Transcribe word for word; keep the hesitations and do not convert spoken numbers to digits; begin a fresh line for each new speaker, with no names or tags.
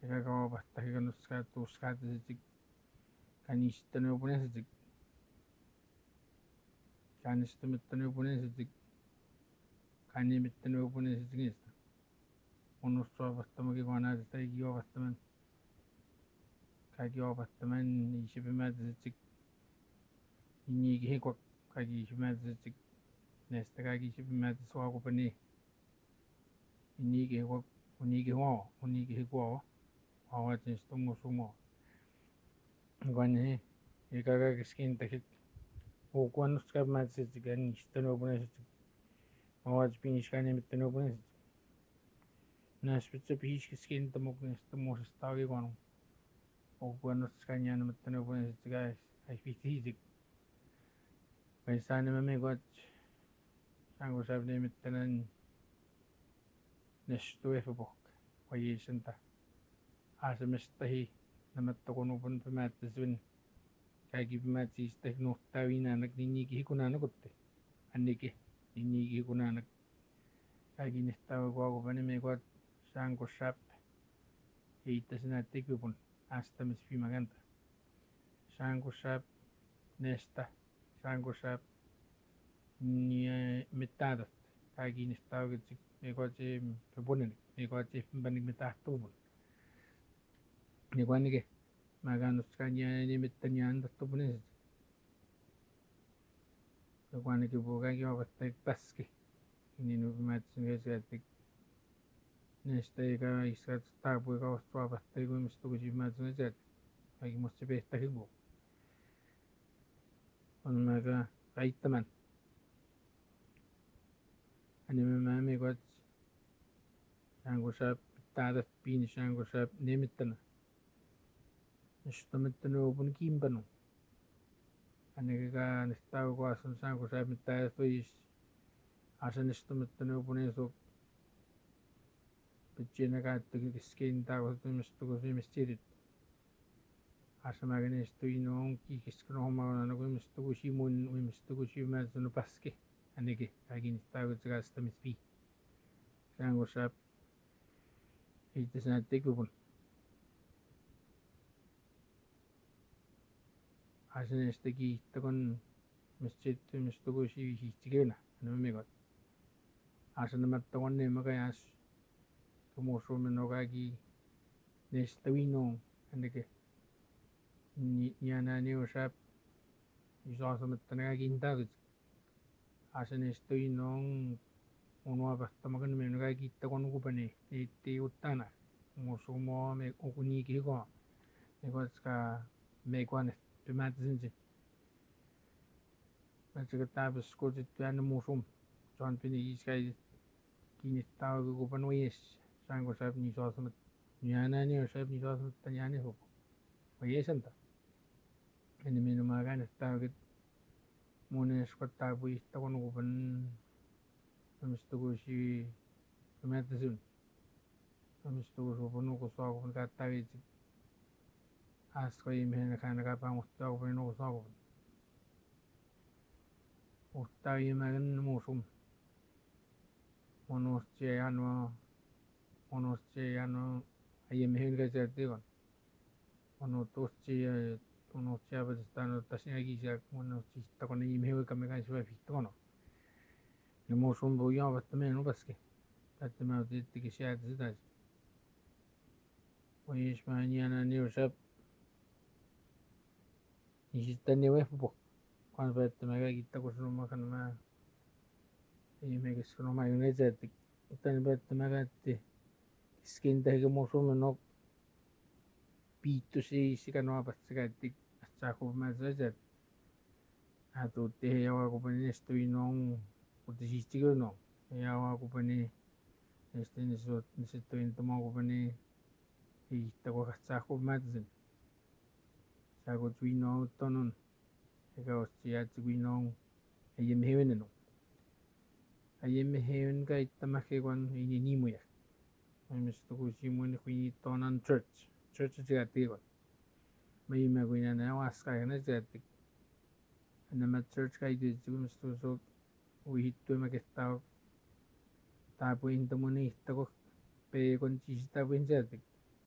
Ekakaupahtakikanusskaat tuusskaatasitik kanisitanuupunasitik kaanistumittanuupunasitik kaaniimittanuupunasitikista unussuapahtamaki kiuapahtaman kakiuapahtaman iisipimaatasitik inniikihikuak kakiisipimaatasitik nesta kakiisipimaatasuaqupani inniikihikuak uniikihuao uniikihikuao awaatinistumusumo guanhi ikakakiskintakik uukuannusskaapmaatasitik annistanuupunasitik awaatipiniskaaniimittanuupunasitik naaspitsa pihiiskiskintamuk nistamuusistaukiquanu uukuannusskaaniaanimattanuupunasitik aispihtihitik kaisaanimamikuat saangusaapniimittanan nastuifupuq wayiisanta aasamistahi namattoqunupun pimaattasuin kaakipimaatiistahik nuurtaaviinaanak ninniikihikunaanakutti anniki ninniikihikunaanak kaakinistaukuaqupanimikuat saangussaap iittasinaattikpipun aastamispimaganta saangussaap nesta saangussaap nia mittaatat kaakinistaukitik mikuati pipunanik mikuati pimpanik mitaartuupun nikuaniki maakaanusskaanianiimittaniaantartupunasitik nikuanikipu kakiuapahtaik paski inninupimaatsingaasigaattik nesta ikaiskaattaapui kaussuapahtaikuimistukusipimaatsingaasigaattik kakimussipihtakiku onmaka kaittaman animamaamikuat saangussaap mittaatat piini saangussaap niimittana nastumittanuupun kiimpanu annikikaanistaukuaassun saangussaap mittaatat uyis asanistumittanuupunisuuk pitsinakaattukiskiintaakusutuimistukusiimissirit aasamaakaniistuinuun kiikiskanuhummagunaanakuimistukusiimun uimistukusiimaatsunu paski anniki kaakinistaukutikaastamitpi saangussaap iittasinaattikpipun aasanista kiihtakun missittuimistukusiivisiitsikivina animamikuat aasanamattaquanniimakayaas tumuussuuminukaaki neestaviinuun anniki nianaaniusaap isuasumittanakaakiintaakutik aasanistuinuun unuapahtamakanimeenu kaakiittaquanukupani iittiiguttaana muusuumoa ukuniikihikoa mikuatska meikuanis pimaatasinsi atsikataapaskuutittuyaanamuusum soonpinikiiskai kiinistaukukupan uyis saangussaap nisuasumit nianaaniusaap nisuasumittaniaanisup uyiisanta animenumaakaanistaukit muunisquattaapuiittaqunukupan amistukusi pimaatasun amistukusuupunuqusuaqupun kaattaaviitik aasqayimehenakaanakaapaamustuaqupaninuqusuaqupun uhtaaviimaakannamuusum unuussiayaanua unuussiayaanua ayyamehiunikasigaattiiqan unuutuussia unuussiaapatistaanutassigakiisiak unuussiittaqunayimehiuikamikaisuafiittaqunu nimuusum puuyaapahtamenu paski taattimautiittikisiaatasitaasi uyismaanianaaniusaap isittaniuifupuq kuanapaattamakaakittaqusunumakanama ayyamehikiskanuhumaagiungaasigaattik uttanipaattamakaatti kiskiintahikimuusuuminuq piittusiisikanuapassigaattik assaaqupimaatsingaasigaattik aatuutti iyauaqupani nestuinuun utisiistigiunuq iyauaqupani nesta nisuut nisittuintamuaqupani iittaquaqassaaqupimaatasin saaqutuinuaguttonun ikaussiaatsikuinuun ayyamehiuinanu ayyamehiunkaittamakkikuan ininiimuya uimistukusiimuani quiniittoonaan church churchasigaattiiqan mayimakuinaanaauaaskaaganasigaattik anama church kaitiitsiguimistukusuuk uhittuimakistauq taapuintamuni iittaquq peekonchiisitaapuinsigaattik